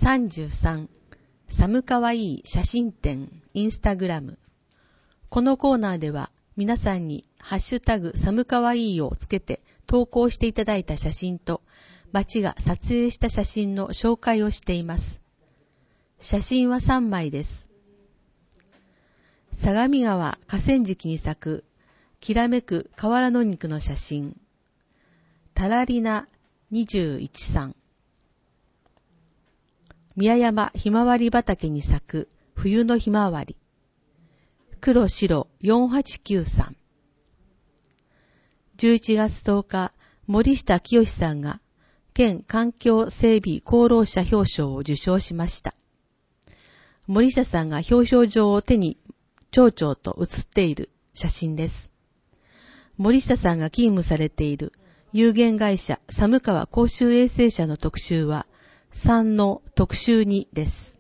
33寒かわいい写真展インスタグラム。このコーナーでは皆さんにハッシュタグ寒かわいいをつけて投稿していただいた写真と町が撮影した写真の紹介をしています。写真は3枚です。相模川河川敷に咲くきらめく瓦の肉の写真。タラリナ21さん。宮山ひまわり畑に咲く冬のひまわり。黒白489さん。11月10日、森下清さんが県環境整備功労者表彰を受賞しました。森下さんが表彰状を手に蝶々と写っている写真です。森下さんが勤務されている有限会社寒川公衆衛生社の特集は3の特集2です。